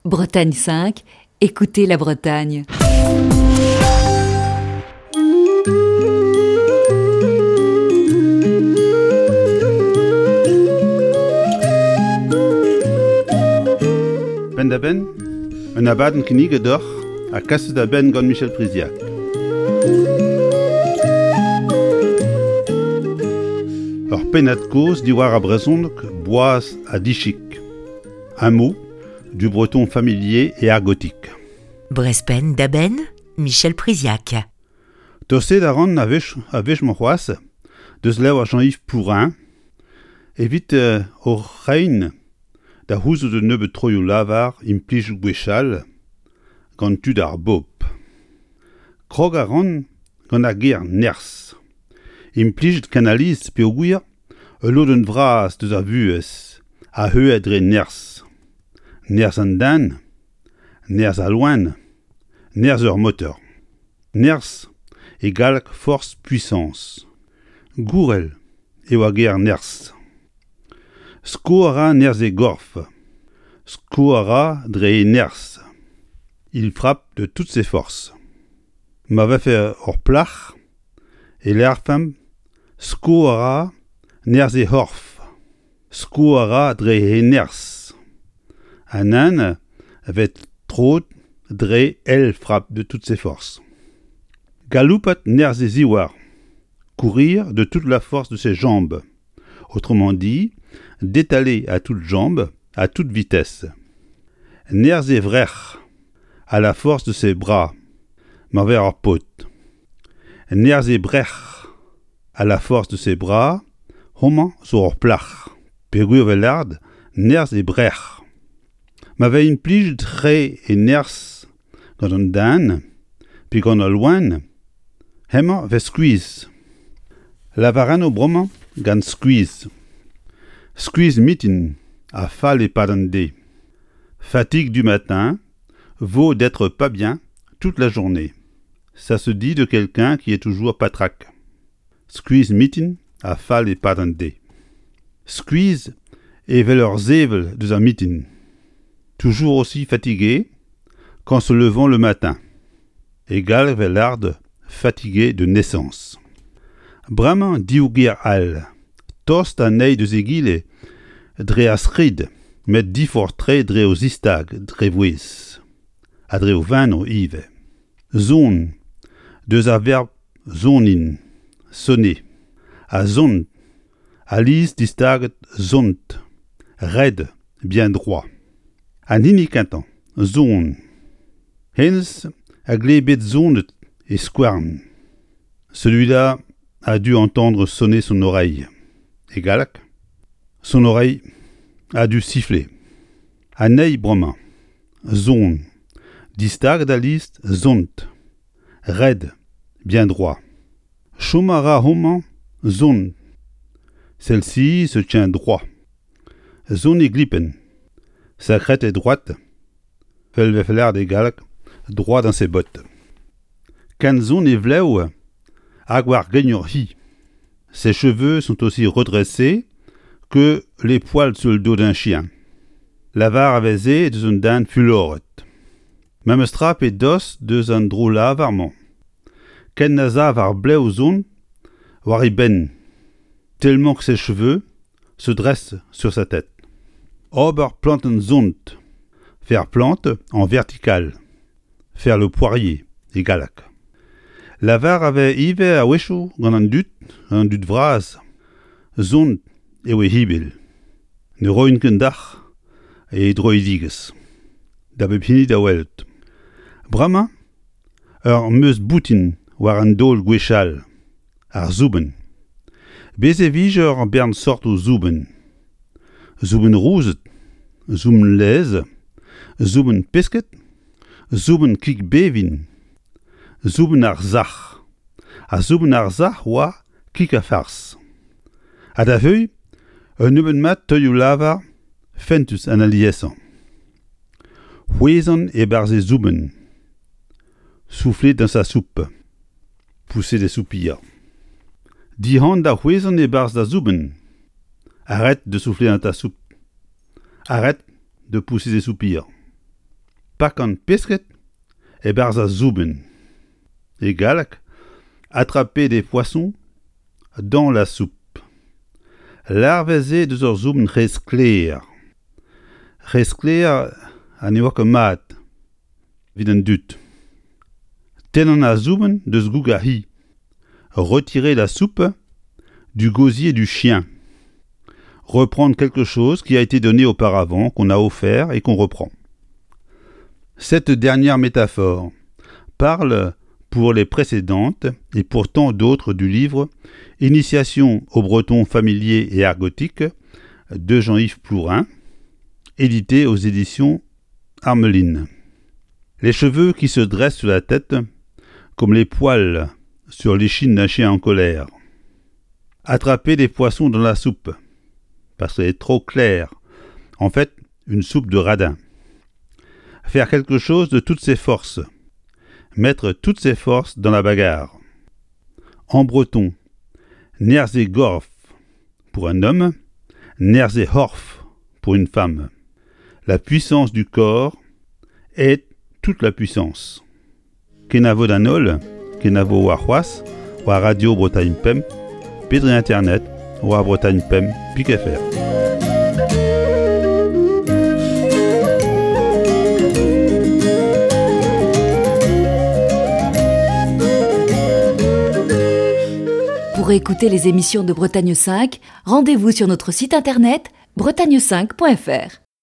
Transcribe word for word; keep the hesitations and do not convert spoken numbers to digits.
Bretagne cinq, écoutez la Bretagne. Ben da ben, un abaden knige d'or, a kasse da ben gant Michel Priziac. Ur penat koz diwar a brezhoneg boaz a dichik. Un mot du breton familier et argotique. Brespen d'Aben, Michel Priziac. Tosset a ran a vech, a vech ma c'hoaz, deus lev a Jean-Yves Pourin, evit uh, o rein da houzo de nebeut troioù lavar implij gwechal gant tud ar bop. Krog a ran gant a ger ners. Implij kanaliz pe o gwir e lod un vras deus a vuez, a heu dre ners. Ners an dan, ners a loen, ners ur moteur. Ners égal force puissance. Gourel eo a ger ners. Sko a ra ners e gorf. Sko a ra dre e ners. Il frappe de toutes ses forces. Ma va faire hor plach, et l'air femme, sko a ra ners e horf. Sko a ra dre e ners. Un âne avait trop dre elle frappe de toutes ses forces. Galoupat ners e ziwar. Courir de toute la force de ses jambes. Autrement dit, d'étaler à toutes jambes, à toute vitesse. Ners e vrech, à la force de ses bras, maver ar pot. Ners e brech, à la force de ses bras, homan zo ur plach. Pegoù velard, ners e brech. Maver implij dre e ners gant an dan, pi gant al loen, hemañ ve skuiz. Lavaran o broman gant skuiz. Skuiz mitin, a fal e pad an dé. Fatigue du matin vaut d'être pas bien toute la journée. Ça se dit de quelqu'un qui est toujours patraque. Skuiz mitin, a fal e pad an dé. Skuiz e vel ur zevel deus ar mitin. Toujours aussi fatigué qu'en se levant le matin. Égal velard fatigué de naissance. Bramañ div ger all. Tost a nei deus e gile dre a skrid, met difor tre dre o zistag dre vouez. A dre o vin o ive. Zon, deus a verb zonin, sonner. A zont, a liz distaget zont, red, bien droit. An hinik antan, zon. Hens a glebet zonet et skouarn. Celui-là a dû entendre sonner son oreille. Et galak, son oreille a dû siffler. Anei bromañ, zon. Distag da list zont. Red, bien droit. Chomara homan, zon. Celle-ci se tient droit. Zon e glipen. Sa crête est droite. Fel vefelard e galak, droit dans ses bottes. Kan zon e vlev, hag war gagnur hi. Ses cheveux sont aussi redressés que les poils sur le dos d'un chien. Lavar aveze deus un dan fuloret. Mem strap e dos deus an dro lavarman. Ken naza var blev zon war i ben, tellement que ses cheveux se dressent sur sa tête. Ober planten zont, faire plante en vertical, faire le poirier, et galak. Lavar avait ive a wechou gant an dud, an dud vraz, zont e oe hibil. Ne roin ken dach e droidigez. Da bep hini da welt. Bramañ, ur meus boutin war an dol gwechal, ar zouben. Bez e vije ur bern sort o zouben. Zouben rouzet, zouben lez, zouben pesket, zouben kik bevin, zouben ar zach. A zouben ar zach oa kik a fars. A da veuy, un neuben mat teuioù lavar fentus an aliesan. Houezan e barze zouben. Souffler dans sa soupe. Pousser des soupirs. Dihan da houezan e barz da zouben. Arrête de souffler dans ta soupe. Arrête de pousser des soupirs. pakken pisket et barza zouben. Et galak, attraper des poissons dans la soupe. L'arveze de zor zouben res clair. Res clair a ne oa ket mat, vid un dut. Tenan a zouben de zgouga hi. Retirer la soupe du gosier du chien. Reprendre quelque chose qui a été donné auparavant, qu'on a offert et qu'on reprend. Cette dernière métaphore parle pour les précédentes et pour tant d'autres du livre Initiation au breton familier et argotique de Jean-Yves Plourin, édité aux éditions Armeline. Les cheveux qui se dressent sur la tête, comme les poils sur l'échine d'un chien en colère. Attraper des poissons dans la soupe, parce qu'elle est trop claire. En fait, une soupe de radin. Faire quelque chose de toutes ses forces. Mettre toutes ses forces dans la bagarre. En breton, nerze gorf pour un homme, nerze horf pour une femme. La puissance du corps est toute la puissance. Kenavo danol, kenavo warhuas, ou à Radio Bretagne Pem, Pédre Internet, ou à Bretagne Pem, Pic F R. Pour écouter les émissions de Bretagne cinq, rendez-vous sur notre site internet bretagne cinq point f r.